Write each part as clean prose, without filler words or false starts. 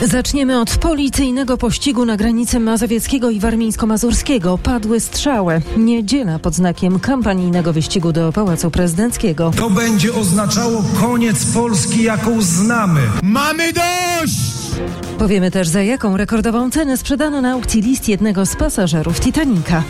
Zaczniemy od policyjnego pościgu na granicy mazowieckiego i warmińsko-mazurskiego. Padły strzały. Niedziela pod znakiem kampanijnego wyścigu do Pałacu Prezydenckiego. To będzie oznaczało koniec Polski, jaką znamy. Mamy dość! Powiemy też, za jaką rekordową cenę sprzedano na aukcji list jednego z pasażerów Titanica.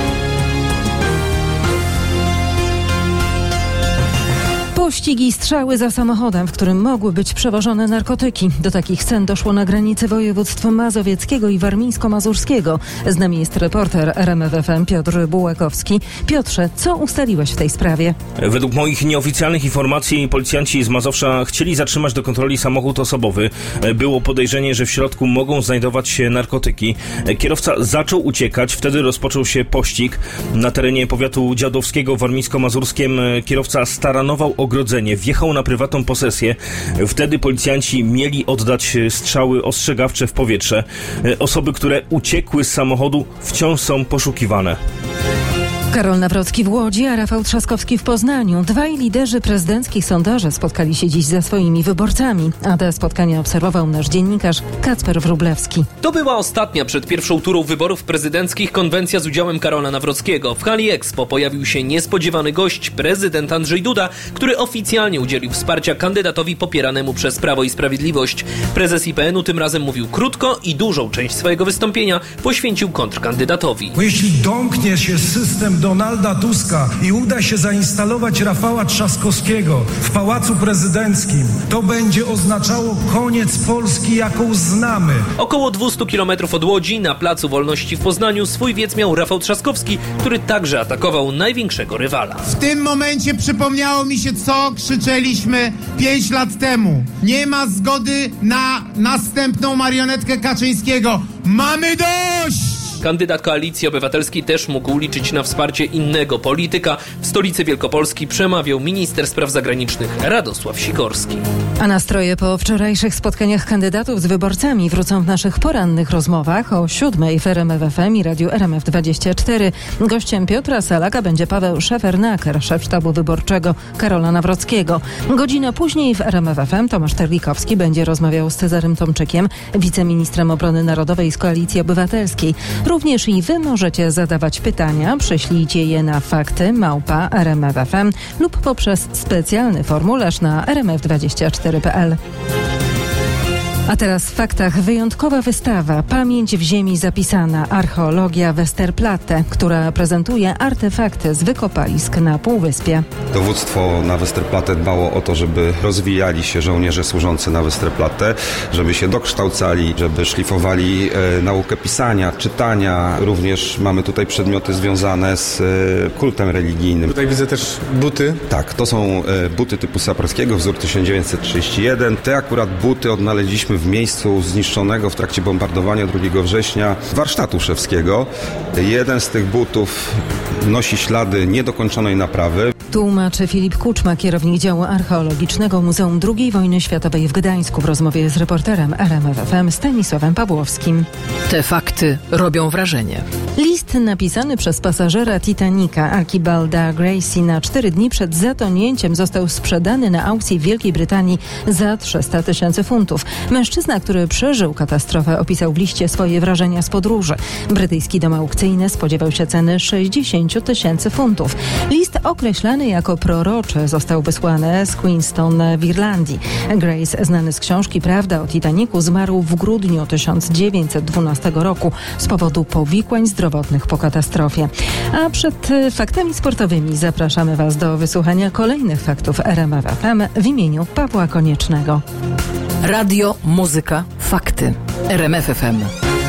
Pościgi i strzały za samochodem, w którym mogły być przewożone narkotyki. Do takich scen doszło na granicy województw mazowieckiego i warmińsko-mazurskiego. Z nami jest reporter RMF FM Piotr Bułakowski. Piotrze, co ustaliłeś w tej sprawie? Według moich nieoficjalnych informacji policjanci z Mazowsza chcieli zatrzymać do kontroli samochód osobowy. Było podejrzenie, że w środku mogą znajdować się narkotyki. Kierowca zaczął uciekać, wtedy rozpoczął się pościg. Na terenie powiatu dziadowskiego w warmińsko-mazurskim kierowca staranował ogrodzenie, wjechał na prywatną posesję. Wtedy policjanci mieli oddać strzały ostrzegawcze w powietrze. Osoby, które uciekły z samochodu, wciąż są poszukiwane. Karol Nawrocki w Łodzi, a Rafał Trzaskowski w Poznaniu. Dwaj liderzy prezydenckich sondaży spotkali się dziś ze swoimi wyborcami, a te spotkania obserwował nasz dziennikarz Kacper Wróblewski. To była ostatnia przed pierwszą turą wyborów prezydenckich konwencja z udziałem Karola Nawrockiego. W hali Expo pojawił się niespodziewany gość, prezydent Andrzej Duda, który oficjalnie udzielił wsparcia kandydatowi popieranemu przez Prawo i Sprawiedliwość. Prezes IPN-u tym razem mówił krótko i dużą część swojego wystąpienia poświęcił kontrkandydatowi. Bo jeśli domknie się system Donalda Tuska i uda się zainstalować Rafała Trzaskowskiego w Pałacu Prezydenckim, to będzie oznaczało koniec Polski, jaką znamy. Około 200 km od Łodzi, na Placu Wolności w Poznaniu, swój wiec miał Rafał Trzaskowski, który także atakował największego rywala. W tym momencie przypomniało mi się, co krzyczeliśmy 5 lat temu. Nie ma zgody na następną marionetkę Kaczyńskiego. Mamy dość! Kandydat Koalicji Obywatelskiej też mógł liczyć na wsparcie innego polityka. W stolicy Wielkopolski przemawiał minister spraw zagranicznych Radosław Sikorski. A nastroje po wczorajszych spotkaniach kandydatów z wyborcami wrócą w naszych porannych rozmowach o 7:00 w RMF FM i Radiu RMF24. Gościem Piotra Salaka będzie Paweł Szefernaker, szef sztabu wyborczego Karola Nawrockiego. Godzinę później w RMF FM Tomasz Terlikowski będzie rozmawiał z Cezarym Tomczykiem, wiceministrem obrony narodowej z Koalicji Obywatelskiej. Również i wy możecie zadawać pytania. Prześlijcie je na fakty@rmf.fm lub poprzez specjalny formularz na rmf24.pl. A teraz w faktach wyjątkowa wystawa Pamięć w ziemi zapisana. Archeologia Westerplatte, która prezentuje artefakty z wykopalisk na Półwyspie. Dowództwo na Westerplatte dbało o to, żeby rozwijali się żołnierze służący na Westerplatte, żeby się dokształcali, żeby szlifowali naukę pisania, czytania. Również mamy tutaj przedmioty związane z kultem religijnym. Tutaj widzę też buty. Tak, to są buty typu saporskiego, wzór 1931. Te akurat buty odnaleźliśmy w miejscu zniszczonego w trakcie bombardowania 2 września warsztatu szewskiego. Jeden z tych butów nosi ślady niedokończonej naprawy. Tłumaczy Filip Kuczma, kierownik działu archeologicznego Muzeum II Wojny Światowej w Gdańsku, w rozmowie z reporterem RMF FM Stanisławem Pawłowskim. Te fakty robią wrażenie. List napisany przez pasażera Titanica Archibalda Gracie na 4 dni przed zatonięciem został sprzedany na aukcji w Wielkiej Brytanii za 300 000 funtów. Mężczyzna, który przeżył katastrofę, opisał w liście swoje wrażenia z podróży. Brytyjski dom aukcyjny spodziewał się ceny 60 000 funtów. List określany jako proroczy został wysłany z Queenstown w Irlandii. Grace, znany z książki Prawda o Titanicu, zmarł w grudniu 1912 roku z powodu powikłań zdrowotnych po katastrofie. A przed faktami sportowymi zapraszamy Was do wysłuchania kolejnych faktów RMF FM w imieniu Pawła Koniecznego. Radio, muzyka, fakty. RMF FM.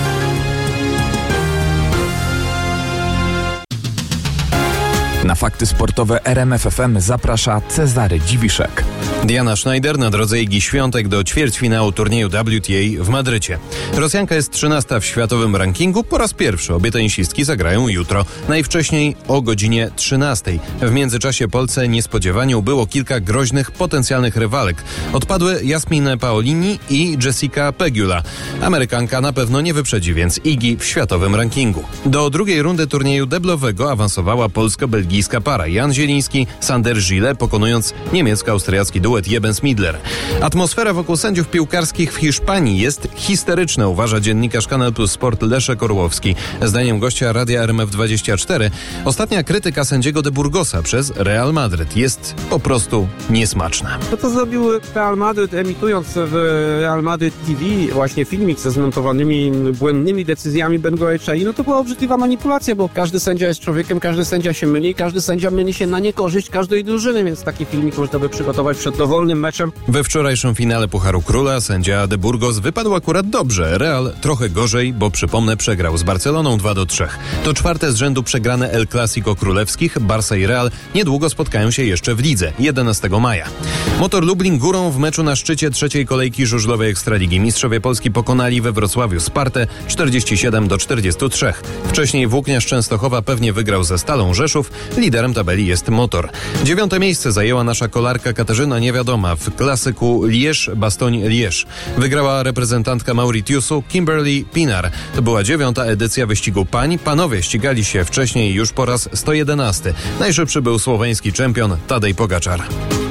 Na fakty sportowe RMF FM zaprasza Cezary Dziwiszek. Diana Schneider na drodze Igi Świątek do ćwierćfinału turnieju WTA w Madrycie. Rosjanka jest 13 w światowym rankingu. Po raz pierwszy obie tenisistki zagrają jutro, najwcześniej o godzinie 13. W międzyczasie Polce niespodziewanie ubyło kilka groźnych potencjalnych rywalek. Odpadły Jasmin Paolini i Jessica Pegula. Amerykanka na pewno nie wyprzedzi więc Igi w światowym rankingu. Do drugiej rundy turnieju deblowego awansowała polsko-belgijska belgijska para Jan Zieliński, Sander Gille, pokonując niemiecko-austriacki duet Jebens-Midler. Atmosfera wokół sędziów piłkarskich w Hiszpanii jest histeryczna, uważa dziennikarz Kanal Plus Sport Leszek Orłowski. Zdaniem gościa Radia RMF24 ostatnia krytyka sędziego de Burgosa przez Real Madryt jest po prostu niesmaczna. To, co zrobił Real Madryt, emitując w Real Madryt TV właśnie filmik ze zmontowanymi błędnymi decyzjami Ben Goetszei, no to była obrzydliwa manipulacja, bo każdy sędzia jest człowiekiem, każdy sędzia się myli, każdy sędzia myli się na niekorzyść każdej drużyny, więc taki filmik można by przygotować przed dowolnym meczem. We wczorajszym finale Pucharu Króla sędzia de Burgos wypadł akurat dobrze. Real trochę gorzej, bo przypomnę, przegrał z Barceloną 2-3. To czwarte z rzędu przegrane El Clasico królewskich. Barça i Real niedługo spotkają się jeszcze w lidze 11 maja. Motor Lublin górą w meczu na szczycie trzeciej kolejki żużlowej Ekstraligi. Mistrzowie Polski pokonali we Wrocławiu Spartę 47-43. Wcześniej Włókniarz Częstochowa pewnie wygrał ze Stalą Rzeszów. Liderem tabeli jest Motor. 9. miejsce zajęła nasza kolarka Katarzyna Niewiadoma w klasyku Liège-Bastogne-Liège. Wygrała reprezentantka Mauritiusu Kimberly Pinar. To była 9. edycja wyścigu pań. Panowie ścigali się wcześniej już po raz 111. Najszybszy był słoweński czempion Tadej Pogaczar.